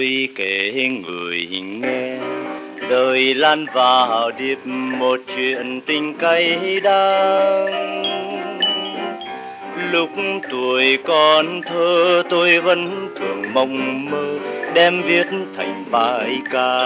tôi kể người nghe, đời lan vào điệp một chuyện tình cay đắng. Lúc tuổi còn thơ tôi vẫn thường mộng mơ đem viết thành bài ca.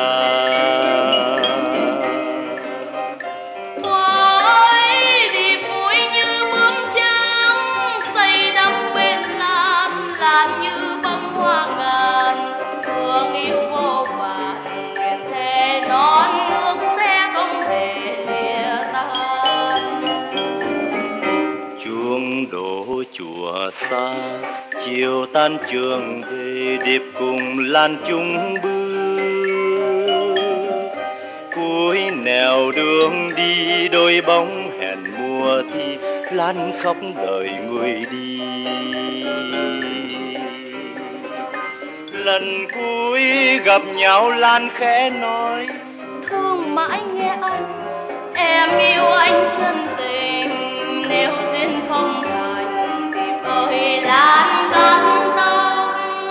Đổ chùa xa chiều tan trường về, điệp cùng lan chung bước cuối nẻo đường đi, đôi bóng hẹn mùa thi lan khắp đời người đi. Lần cuối gặp nhau Lan khẽ nói: thương mãi nghe anh, em yêu anh chân tình, nếu duyên không thành thì vơi Lan cắt tóc,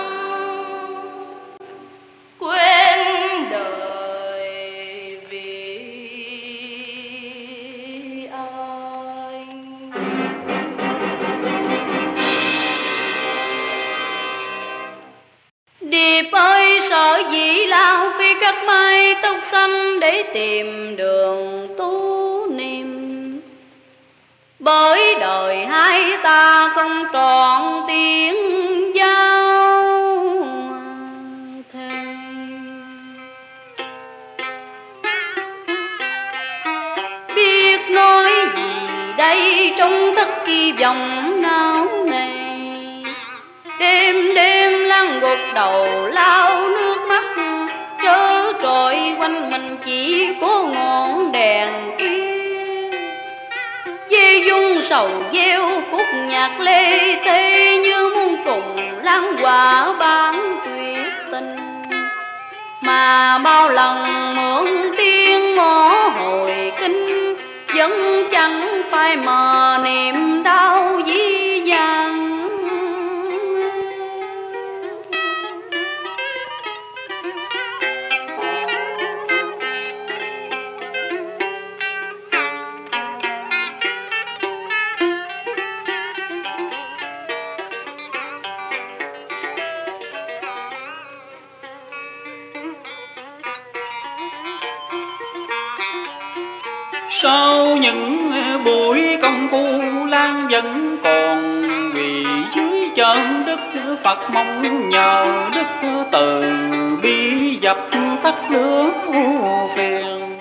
quên đời vì anh. Điệp ơi, sợ dĩ lao phi cắt mái tóc xanh để tìm đường tu niệm, bởi đời hai ta không trọn tiếng giao thề. Biết nói gì đây trong thất kỳ vọng não nề, đêm đêm lăn gục đầu lao nước mắt, trớ trọi quanh mình chỉ có ngọn đèn kia. Dê dung sầu gieo khúc nhạc lê thê, như muốn cùng lan quả bán tuyệt tình. Mà bao lần mượn tiếng mõ hồi kinh, vẫn chẳng phai mờ niềm đau dí dàng. Sau những buổi công phu, Lan vẫn còn quỳ dưới chân Đức Phật, mong nhờ Đức từ bi dập tắt lửa phiền,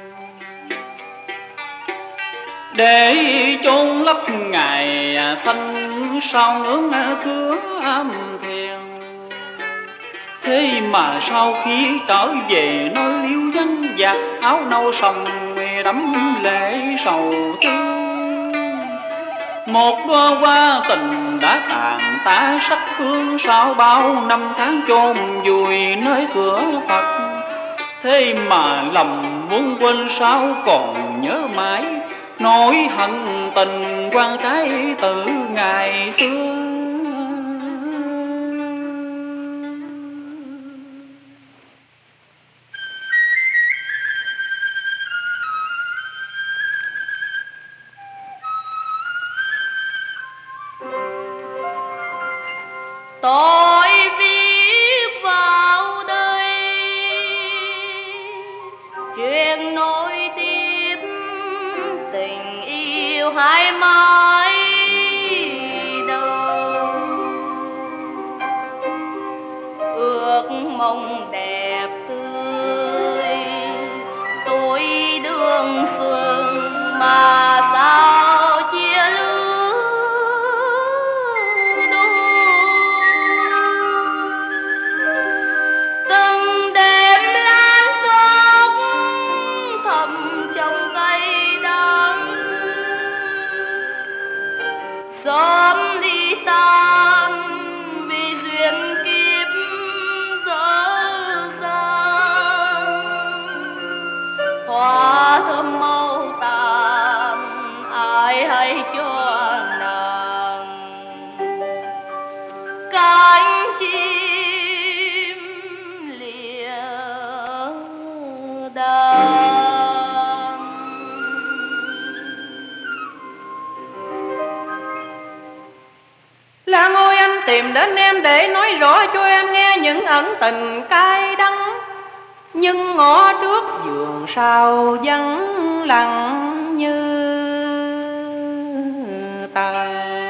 để chôn lấp ngày xanh sau ngưỡng cửa âm thiền. Thế mà sau khi trở về nơi liêu vắng, giặt áo nâu sòng đắm lệ sầu thương. Một đóa hoa tình đã tàn tạ sắc hương, sau bao năm tháng chôn vùi nơi cửa Phật. Thế mà lòng muốn quên sao còn nhớ mãi, nỗi hận tình quan trái từ ngày xưa. Tôi viết vào đây chuyện nối tiếp tình yêu hai mái đầu, ước mong đẹp tươi tôi đường xuân mà sao chia lứa đôi. Từng đêm lan khóc thầm trong cây đắng, sớm ly tan vì duyên kiếp dở dang. Hoa thơm màu tàn ai hay cho nàng, cánh chim Lan ơi, anh tìm đến em để nói rõ cho em nghe những ẩn tình cay đắng, nhưng ngõ trước vườn sau vắng lặng như tờ.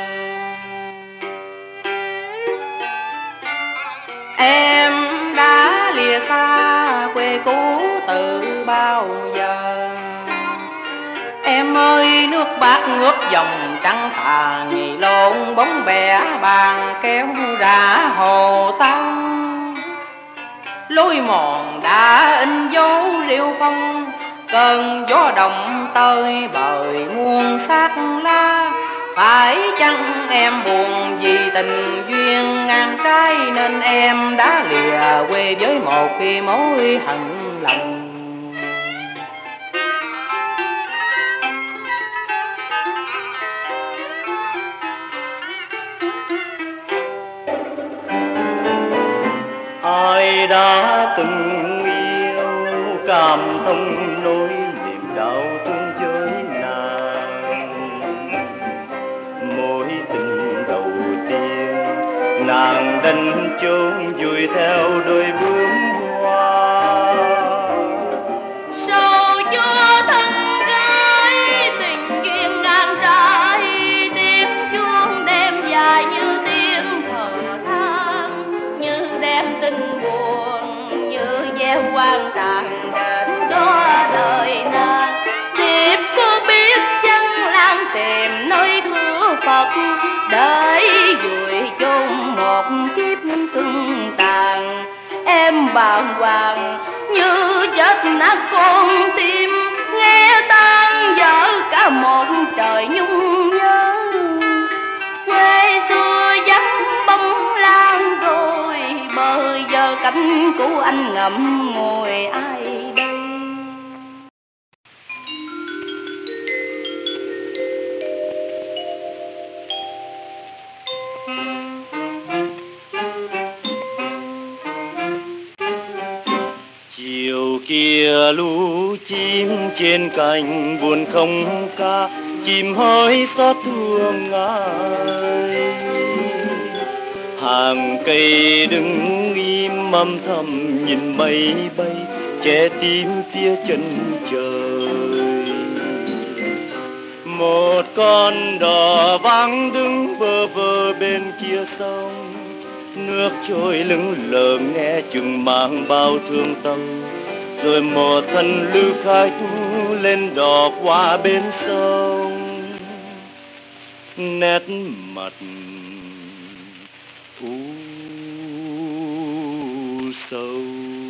Em đã lìa xa quê cũ từ bao giờ. Em ơi, nước bát ngước dòng trăng thà, nhì lộn bóng bè bàn kéo ra hồ tăng. Lối mòn đã in dấu rêu phong, cơn gió động tơi bời muôn xác lá. Phải chăng em buồn vì tình duyên ngang trái, nên em đã lìa quê với một khi mối hận lòng. Ai đã từng yêu cảm thông nỗi niềm đau thương với nàng. Mối tình đầu tiên nàng đành chốn vùi theo đôi bướm hoa. Sầu cho thân gái tình duyên ngang trái, tiếng chuông đêm dài như tiếng thở than, như đem tình buồn, như gieo quan tràn đến đó đời nan. Thiếp có biết chăng Lan tìm nơi cửa Phật, để vùi chôn một kiếp xuân tàn. Em bàng hoàng như chết nát con tim, nghe tan vỡ cả một trời nhung nhớ. Quê xưa vắng bóng Lan rồi, bờ giờ cánh cũ anh ngậm ngùi ai đây. Chiều kia lũ chim trên cành buồn không ca, chim hỡi xót thương ai. Hàng cây đứng im âm thầm nhìn mây bay, che tím phía chân trời. Một con đò vắng đứng bơ vơ bên kia sông, nước trôi lững lờ nghe chừng mang bao thương tâm. Rồi một thân lữ khách lên đò qua bên sông, nét mặt u sầu.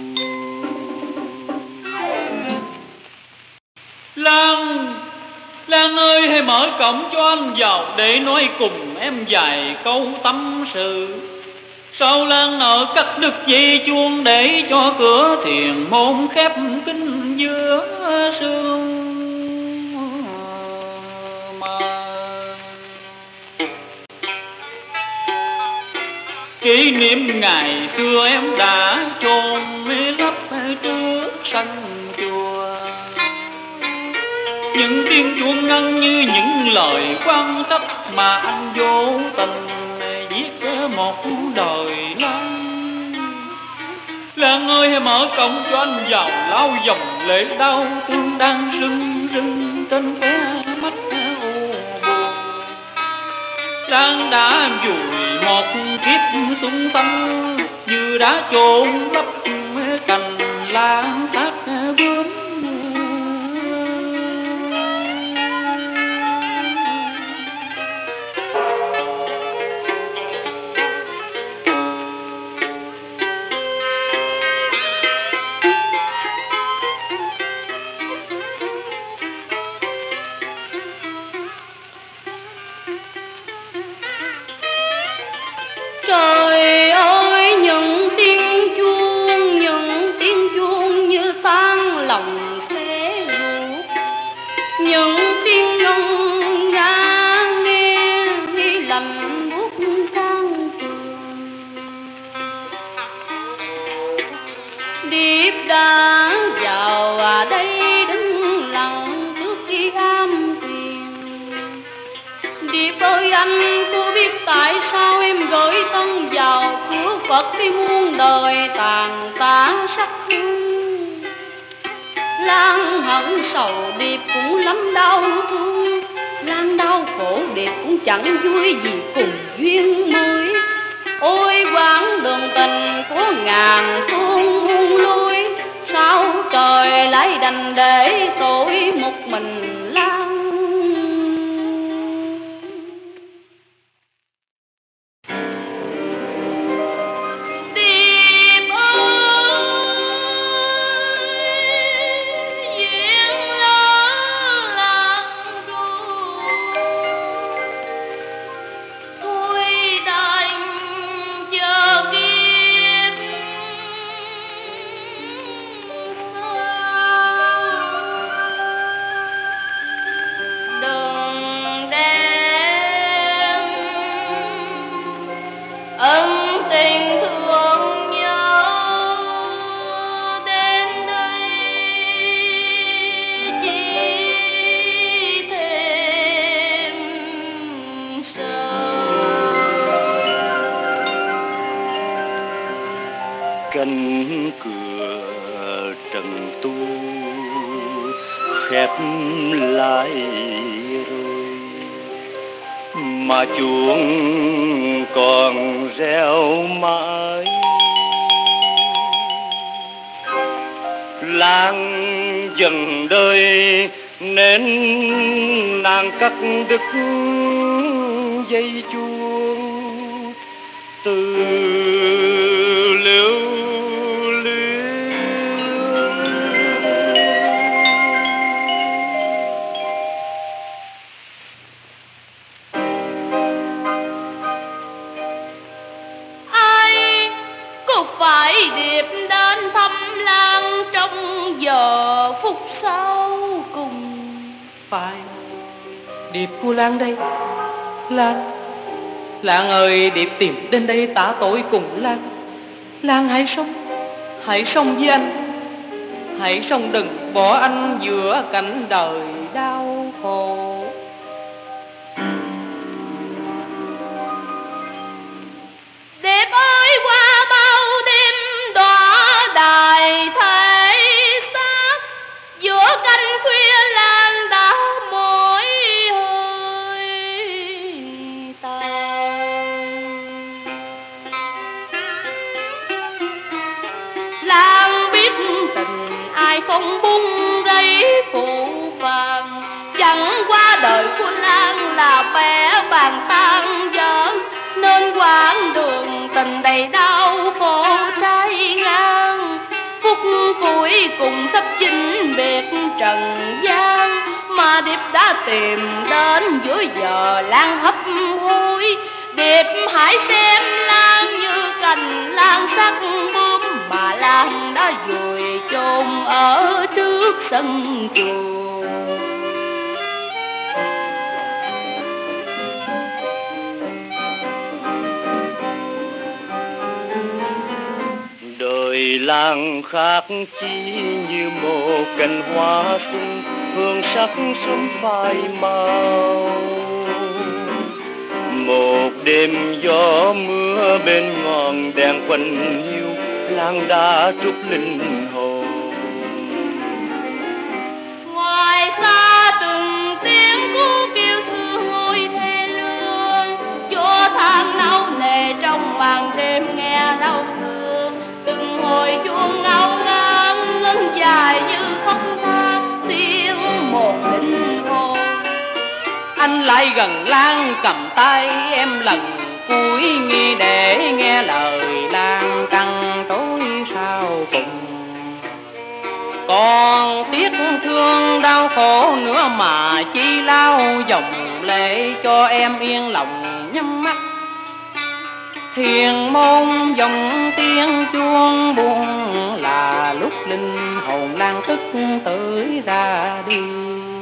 Lan ơi, hãy mở cổng cho anh vào để nói cùng em vài câu tâm sự. Sao Lan nợ cắt đứt dây chuông để cho cửa thiền môn khép kín giữa sương mờ. Kỷ niệm ngày xưa em đã chôn lấp trước sân chùa, những tiếng chuông ngân như những lời quan trách mà anh vô tình viết một đời Lan. Lan ơi, hãy mở cổng cho anh vào lau dòng lệ đau thương đang rưng rưng trên khóe mắt u buồn. Lan đã vùi một kiếp xuân xanh, như đã chôn lấp cành lan xác bướm. Trời ơi, những tiếng chuông như tan lòng xé ruột, những tiếng ngân nga nghe như lạnh buốt can trường. Điệp đã vào đây đứng lặng trước khi am thuyền. Điệp ơi, anh có biết tại sao Phật đi muôn đời tàn tạ sắc hương. Lan hận sầu điệp cũng lắm đau thương, Lan đau khổ điệp cũng chẳng vui vì cùng duyên mới. Ôi quãng đường tình của ngàn phương muôn lối, sao trời lại đành để tôi một mình Lan. Cánh cửa trần tu khép lại rồi, mà chuông còn reo mãi. Lan dần đời nên nàng cắt đứt dây chuông từ lưu luyến. Ai có phải điệp đến thăm Lan trong giờ phút sau cùng? Phải, điệp của Lan đây. Lan, Lan ơi, điệp tìm đến đây tả tội cùng Lan. Lan hãy sống với anh. Hãy sống, đừng bỏ anh giữa cảnh đời đau khổ. Điệp ơi, qua bao đêm đọa đài thể xác, giữa canh khuya Lan đã mỏi hơi tàn. Lan biết tình ai không bung rấy phụ phàng, chẳng qua đời của Lan là bé bàn tan vỡ, nên quãng đường tình đầy đau khổ trái ngang. Phút cuối cùng sắp vĩnh biệt trần gian, mà điệp đã tìm đến giữa giờ Lan hấp hối. Điệp hãy xem Lan như cành lan sắc bướm, mà Lan đã vùi chôn ở trước sân chùa. Đời Lan khác chỉ như một cành hoa xuân, hương sắc sớm phai màu. Một đêm gió mưa bên ngọn đèn quanh hiu, Lan đã trút linh hồn. Ngoài xa từng tiếng cú kêu xưa ngôi thê lương, gió than náo nề trong màn đêm nghe đau thương. Từng hồi chuông ngao ngang ngân dài như khóc than tiếng một linh hồn. Anh lại gần Lan cầm tay em lần cuối, nghe để nghe lời Lan trăng tối sau cùng. Còn tiếc thương đau khổ nữa mà chi lau dòng lệ cho em yên lòng nhắm mắt. Thiền môn dòng tiếng chuông buông là lúc linh hồn Lan tức tới ra đi.